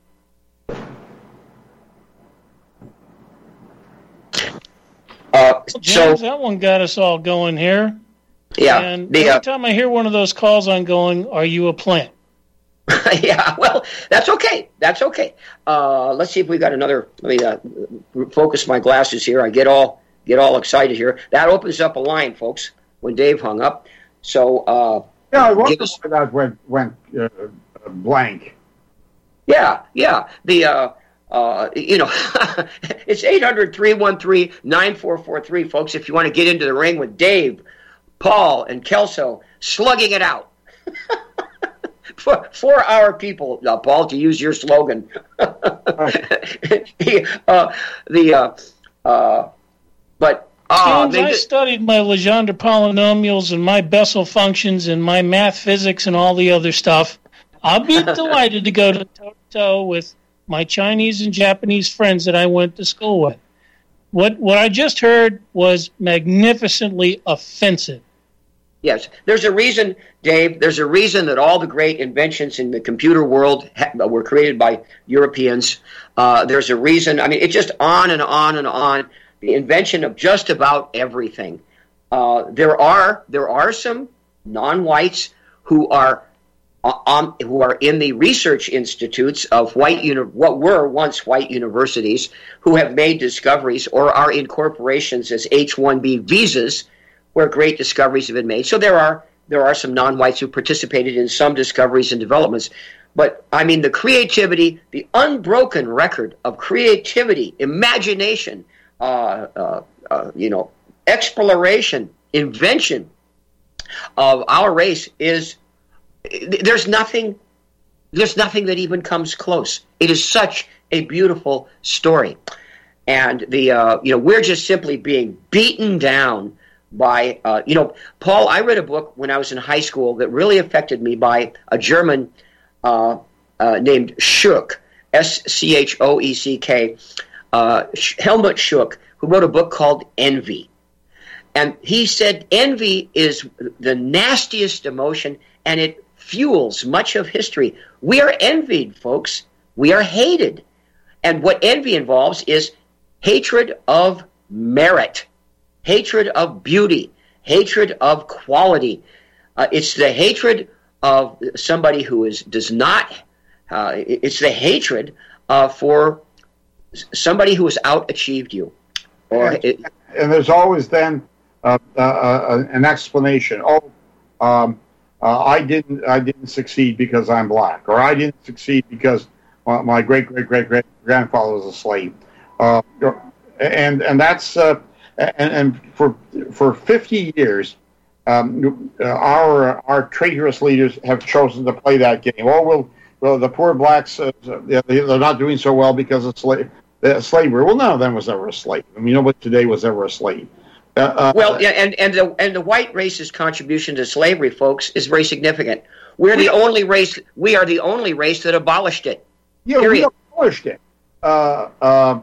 Uh, James, so that one got us all going here. Yeah. And the, every uh, time I hear one of those calls, I'm going, are you a plant? yeah, well, that's okay. That's okay. Uh, let's see if we got another. Let me uh, focus my glasses here. I get all get all excited here. That opens up a line, folks, when Dave hung up. So, uh, yeah, I wonder us, why that went, went uh, blank. Yeah, yeah. The, uh, uh, you know, it's eight hundred, three one three, nine four four three, folks, if you want to get into the ring with Dave, Paul, and Kelso slugging it out. For, for our people, uh, Paul, to use your slogan. he, uh, the, uh, uh, but, uh, James, I studied my Legendre polynomials and my Bessel functions and my math, physics, and all the other stuff. I'll be delighted to go to toe-to-toe with my Chinese and Japanese friends that I went to school with. What what I just heard was magnificently offensive. Yes, there's a reason, Dave, there's a reason that all the great inventions in the computer world ha- were created by Europeans. Uh, there's a reason, I mean, it's just on and on and on, the invention of just about everything. Uh, there are there are some non-whites who are on, who are in the research institutes of white uni- what were once white universities, who have made discoveries or are in corporations as H one B visas, where great discoveries have been made. So there are there are some non-whites who participated in some discoveries and developments. But, I mean, the creativity, the unbroken record of creativity, imagination, uh, uh, uh, you know, exploration, invention of our race is, there's nothing, there's nothing that even comes close. It is such a beautiful story. And, the uh, you know, we're just simply being beaten down by, uh, you know, Paul, I read a book when I was in high school that really affected me by a German uh, uh, named Schuck, S C H O E C K, uh, Helmut Schuck, who wrote a book called Envy. And he said envy is the nastiest emotion, and it fuels much of history. We are envied, folks. We are hated. And what envy involves is hatred of merit. Hatred of beauty, hatred of quality. Uh, it's the hatred of somebody who is does not. Uh, it's the hatred uh, for somebody who has out-achieved you. Or and, it, and there's always then uh, uh, uh, an explanation. Oh, um, uh, I didn't I didn't succeed because I'm black, or I didn't succeed because my, my great great great great grandfather was a slave. Uh, and and that's uh, and, and for for fifty years. Um, uh, our our traitorous leaders have chosen to play that game. Oh, well, well, the poor blacks, uh, they're not doing so well because of slave, uh, slavery. Well, none of them was ever a slave. I mean, nobody today was ever a slave. Uh, uh, well, yeah, and and the and the white race's contribution to slavery, folks, is very significant. We're the only race. We are the only race that abolished it. Yeah, period. we abolished it. Uh, uh,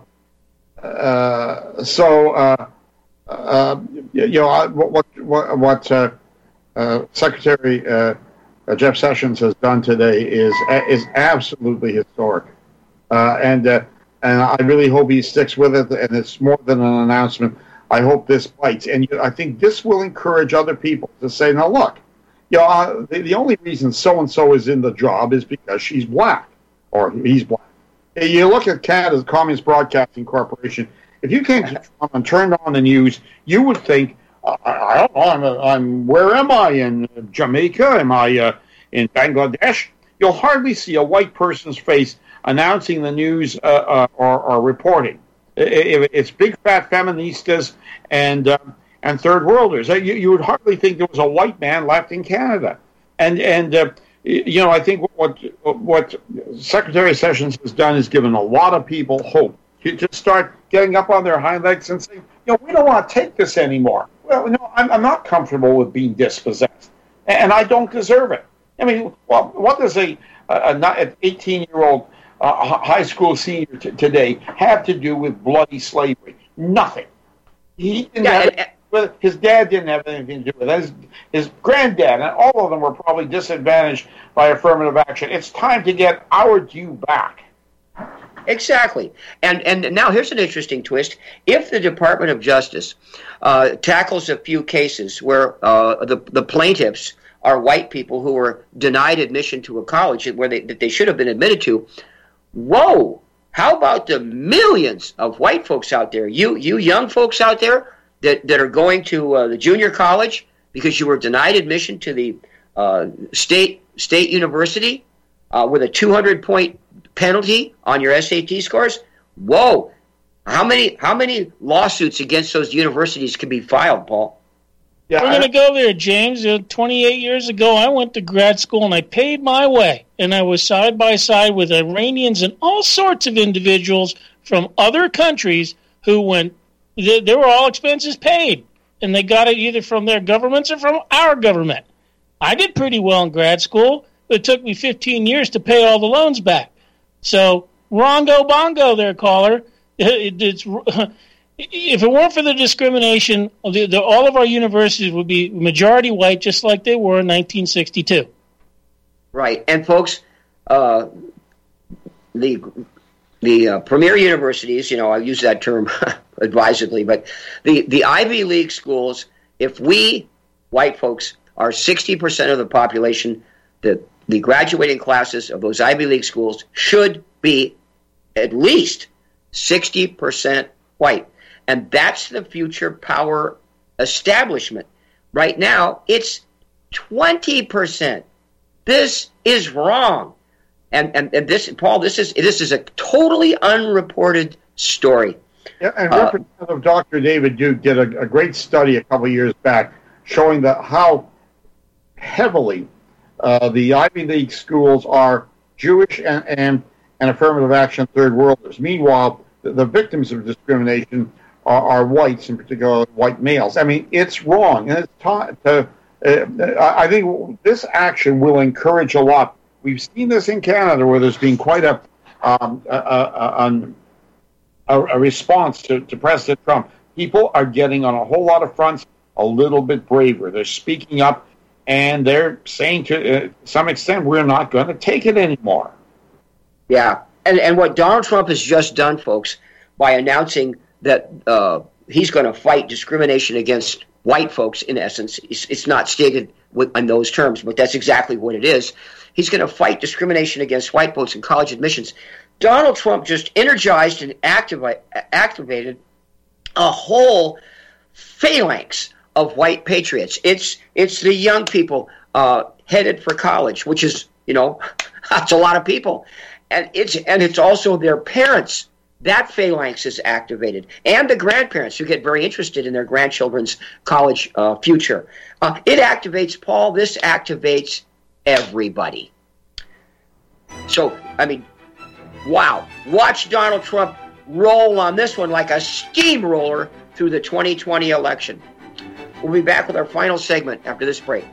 uh, so. Uh, Uh, you know what what what uh, uh, Secretary uh, uh, Jeff Sessions has done today is is absolutely historic, uh, and uh, and I really hope he sticks with it. And it's more than an announcement. I hope this bites, and I think this will encourage other people to say, "Now look, you know, uh, the, the only reason so and so is in the job is because she's black or he's black." You look at Canada's Communist Broadcasting Corporation. If you came to Trump and turned on the news, you would think, I, I don't know, I'm, I'm, where am I? In Jamaica? Am I uh, in Bangladesh? You'll hardly see a white person's face announcing the news uh, uh, or, or reporting. It, it's big fat feministas and um, and third worlders. You, you would hardly think there was a white man left in Canada. And, and uh, you know, I think what, what Secretary Sessions has done is given a lot of people hope. You just start getting up on their hind legs and saying, you know, we don't want to take this anymore. Well, no, I'm, I'm not comfortable with being dispossessed, and I don't deserve it. I mean, well, what does a an eighteen-year-old uh, high school senior t- today have to do with bloody slavery? Nothing. He didn't Yeah, have and- Well, his dad didn't have anything to do with it. His, his granddad, and all of them were probably disadvantaged by affirmative action. It's time to get our due back. Exactly. And and now here's an interesting twist. If the Department of Justice uh, tackles a few cases where uh, the, the plaintiffs are white people who were denied admission to a college where they, that they should have been admitted to, whoa, how about the millions of white folks out there, you you young folks out there that, that are going to uh, the junior college because you were denied admission to the uh, state state university uh, with a two hundred point penalty on your S A T scores? Whoa! How many how many lawsuits against those universities can be filed, Paul? Yeah, We're going to go there, James. Uh, twenty-eight years ago, I went to grad school and I paid my way, and I was side by side with Iranians and all sorts of individuals from other countries who went. They, they were all expenses paid, and they got it either from their governments or from our government. I did pretty well in grad school. It took me fifteen years to pay all the loans back. So, wrongo bongo there, caller. It, it's, if it weren't for the discrimination, the, the, all of our universities would be majority white, just like they were in nineteen sixty-two. Right. And, folks, uh, the the uh, premier universities, you know, I use that term advisedly, but the, the Ivy League schools, if we, white folks, are sixty percent of the population, the The graduating classes of those Ivy League schools should be at least sixty percent white. And that's the future power establishment. Right now, it's twenty percent. This is wrong. And, and, and this, Paul, this is this is a totally unreported story. Yeah, and uh, Representative Doctor David Duke did a, a great study a couple of years back showing that how heavily Uh, the Ivy League schools are Jewish and, and, and affirmative action third worlders. Meanwhile, the, the victims of discrimination are, are whites, in particular white males. I mean, it's wrong. And it's time to, uh, I think this action will encourage a lot. We've seen this in Canada where there's been quite a, um, a, a, a, a response to, to President Trump. People are getting on a whole lot of fronts a little bit braver. They're speaking up. And they're saying to uh, some extent, we're not going to take it anymore. Yeah. And and what Donald Trump has just done, folks, by announcing that uh, he's going to fight discrimination against white folks, in essence. It's, it's not stated with, in those terms, but that's exactly what it is. He's going to fight discrimination against white folks in college admissions. Donald Trump just energized and activi- activated a whole phalanx of white patriots. It's it's the young people uh, headed for college, which is, you know, that's a lot of people. And it's and it's also their parents. That phalanx is activated. And the grandparents who get very interested in their grandchildren's college uh, future. Uh, it activates, Paul, this activates everybody. So, I mean, wow. Watch Donald Trump roll on this one like a steamroller through the twenty twenty election. We'll be back with our final segment after this break.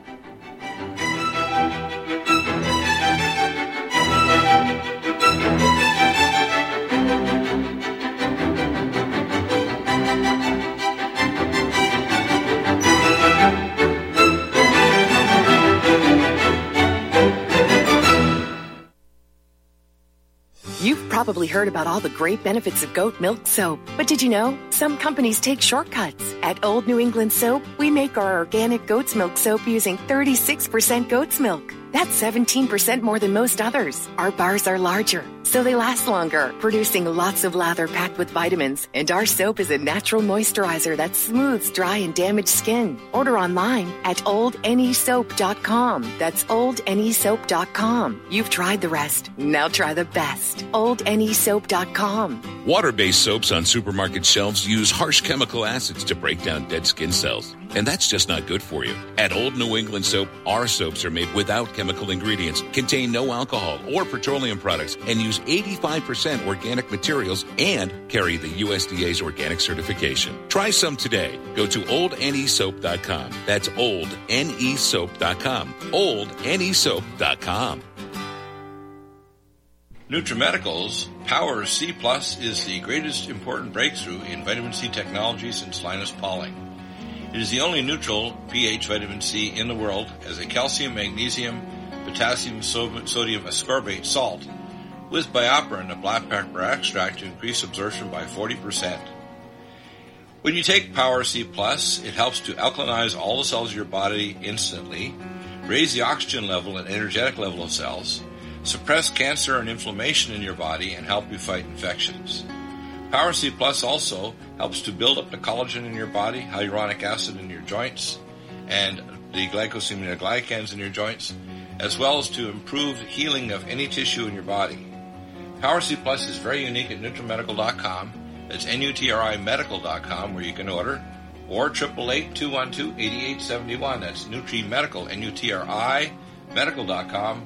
You've probably heard about all the great benefits of goat milk soap. But did you know? Some companies take shortcuts. At Old New England Soap, we make our organic goat's milk soap using thirty-six percent goat's milk. That's seventeen percent more than most others. Our bars are larger, so they last longer, producing lots of lather packed with vitamins. And our soap is a natural moisturizer that smooths dry and damaged skin. Order online at old n e soap dot com. That's old n e soap dot com. You've tried the rest. Now try the best. old n e soap dot com. Water-based soaps on supermarket shelves use harsh chemical acids to break down dead skin cells. And that's just not good for you. At Old New England Soap, our soaps are made without chemical ingredients, contain no alcohol or petroleum products, and use eighty-five percent organic materials and carry the U S D A's organic certification. Try some today. Go to old n e soap dot com. That's old n e soap dot com. old n e soap dot com. NutriMedical's Power C Plus is the greatest important breakthrough in vitamin C technology since Linus Pauling. It is the only neutral pH vitamin C in the world as a calcium, magnesium, potassium, sodium ascorbate salt with BioPerine, a black pepper extract, to increase absorption by forty percent. When you take Power C Plus, it helps to alkalinize all the cells of your body instantly, raise the oxygen level and energetic level of cells, suppress cancer and inflammation in your body, and help you fight infections. Power C Plus also helps to build up the collagen in your body, hyaluronic acid in your joints, and the glycosaminoglycans in your joints, as well as to improve healing of any tissue in your body. Power C Plus is very unique at NutriMedical dot com. That's N U T R I medical dot com, where you can order, or eight eight eight, two one two, eight eight seven one. That's NutriMedical, N U T R I medical dot com.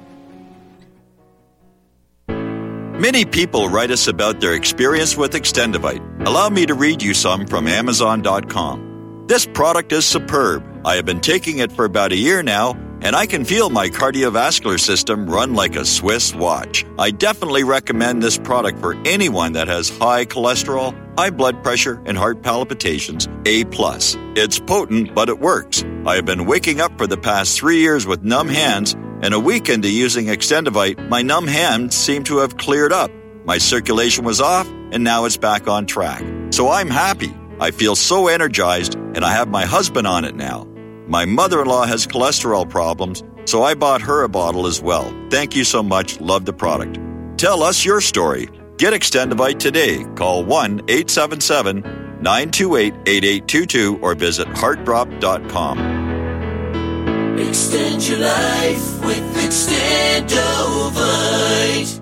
Many people write us about their experience with Extendivite. Allow me to read you some from Amazon dot com. This product is superb. I have been taking it for about a year now, and I can feel my cardiovascular system run like a Swiss watch. I definitely recommend this product for anyone that has high cholesterol, high blood pressure, and heart palpitations, A plus. It's potent, but it works. I have been waking up for the past three years with numb hands, and a week into using Extendivite, my numb hands seem to have cleared up. My circulation was off, and now it's back on track. So I'm happy. I feel so energized, and I have my husband on it now. My mother-in-law has cholesterol problems, so I bought her a bottle as well. Thank you so much. Love the product. Tell us your story. Get Extendivite today. Call one eight seven seven, nine two eight, eight eight two two or visit heart drop dot com. Extend your life with Extendovite.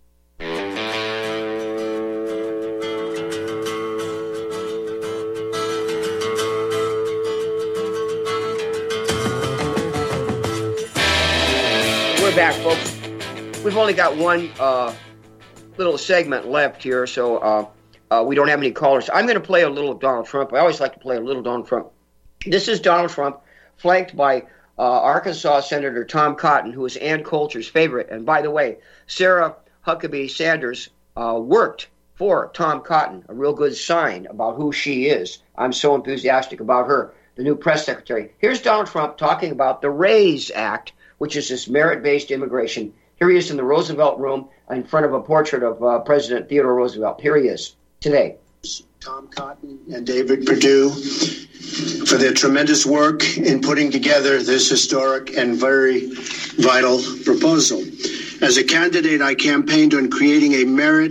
We're back, folks. We've only got one uh, little segment left here, so uh, uh, we don't have any callers. I'm going to play a little of Donald Trump. I always like to play a little Donald Trump. This is Donald Trump, flanked by Uh, Arkansas Senator Tom Cotton, who is Ann Coulter's favorite. And by the way, Sarah Huckabee Sanders uh, worked for Tom Cotton, a real good sign about who she is. I'm so enthusiastic about her, the new press secretary. Here's Donald Trump talking about the RAISE Act, which is this merit-based immigration. Here he is in the Roosevelt Room in front of a portrait of uh, President Theodore Roosevelt. Here he is today. Tom Cotton and David Perdue for their tremendous work in putting together this historic and very vital proposal. As a candidate, I campaigned on creating a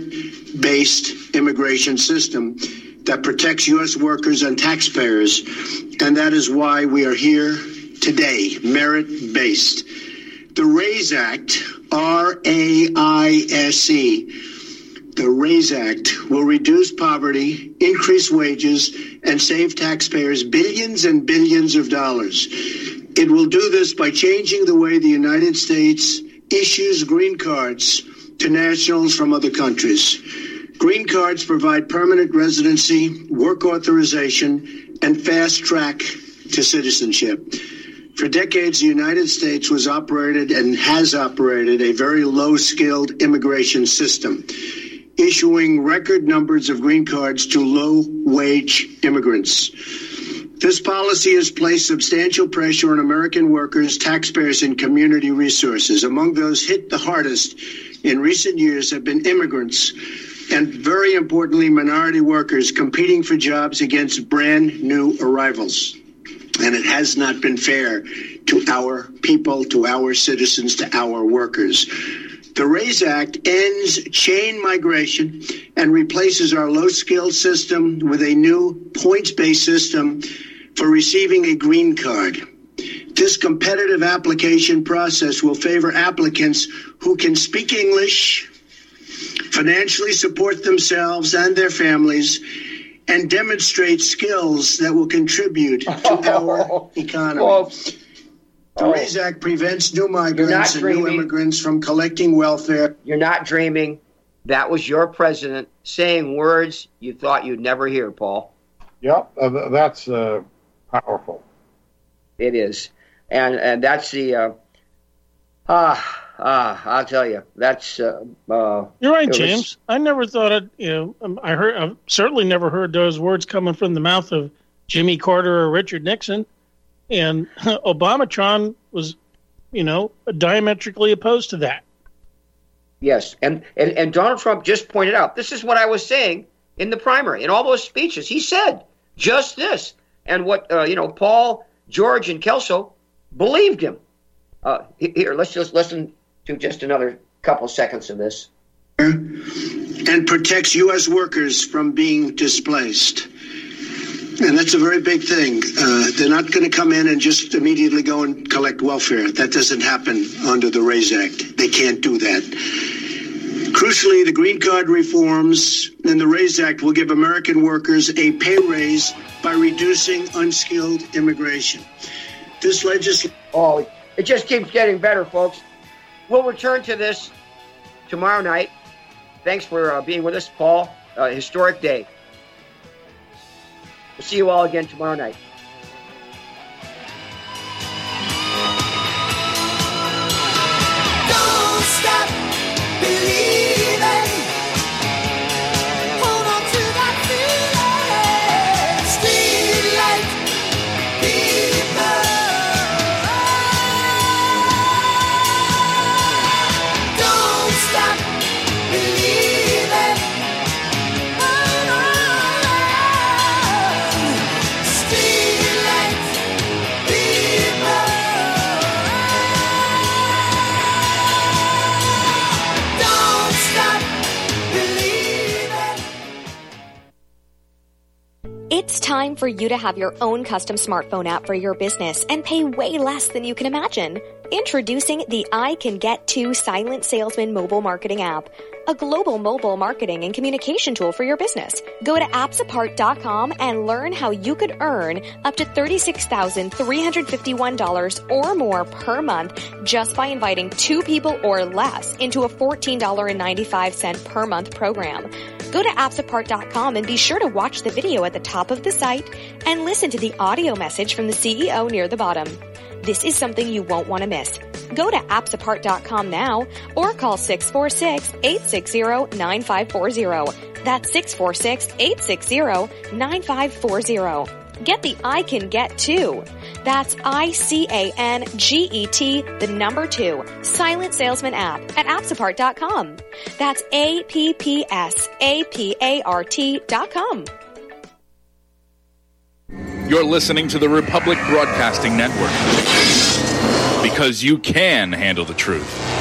merit-based immigration system that protects U S workers and taxpayers, and that is why we are here today, merit-based. The RAISE Act, R A I S E, the RAISE Act will reduce poverty, increase wages, and save taxpayers billions and billions of dollars. It will do this by changing the way the United States issues green cards to nationals from other countries. Green cards provide permanent residency, work authorization, and fast track to citizenship. For decades, the United States was operated and has operated a very low-skilled immigration system, issuing record numbers of green cards to low-wage immigrants. This policy has placed substantial pressure on American workers, taxpayers, and community resources. Among those hit the hardest in recent years have been immigrants and, very importantly, minority workers competing for jobs against brand new arrivals. And it has not been fair to our people, to our citizens, to our workers. The RAISE Act ends chain migration and replaces our low-skilled system with a new points-based system for receiving a green card. This competitive application process will favor applicants who can speak English, financially support themselves and their families, and demonstrate skills that will contribute to our economy. Well, the RAISE Act prevents new migrants and new immigrants from collecting welfare. You're not dreaming. That was your president saying words you thought you'd never hear, Paul. Yep, uh, that's uh, powerful. It is. And and that's the, uh, ah, ah, I'll tell you, that's... Uh, uh, You're right, was, James. I never thought it, you know, um, I heard, I've certainly never heard those words coming from the mouth of Jimmy Carter or Richard Nixon. And Obamatron was, you know, diametrically opposed to that. Yes, and, and, and Donald Trump just pointed out, this is what I was saying in the primary, in all those speeches. He said just this. And what, uh, you know, Paul, George, and Kelso believed him. Uh, here, let's just listen to just another couple seconds of this. And protects U S workers from being displaced. And that's a very big thing. Uh, they're not going to come in and just immediately go and collect welfare. That doesn't happen under the RAISE Act. They can't do that. Crucially, the green card reforms in the RAISE Act will give American workers a pay raise by reducing unskilled immigration. This legislation... Oh, it just keeps getting better, folks. We'll return to this tomorrow night. Thanks for uh, being with us, Paul. Uh, historic day. We'll see you all again tomorrow night. Don't stop believing. Hold on to that feeling. Street light people. Don't stop believing. Hold on. Street light people. Don't stop believing. It's time for you to have your own custom smartphone app for your business and pay way less than you can imagine. Introducing the I Can Get To Silent Salesman mobile marketing app, a global mobile marketing and communication tool for your business. Go to apps apart dot com and learn how you could earn up to thirty-six thousand three hundred fifty-one dollars or more per month just by inviting two people or less into a fourteen dollars and ninety-five cents per month program. Go to apps apart dot com and be sure to watch the video at the top of the site and listen to the audio message from the C E O near the bottom. This is something you won't want to miss. Go to apps apart dot com now or call six four six, eight six zero, nine five four zero. That's six four six, eight six zero, nine five four zero. Get the I Can Get Two. That's I C A N G E T, the number two, Silent Salesman app at appsapart dot com. That's A P P S A P A R T dot com. You're listening to the Republic Broadcasting Network, because you can handle the truth.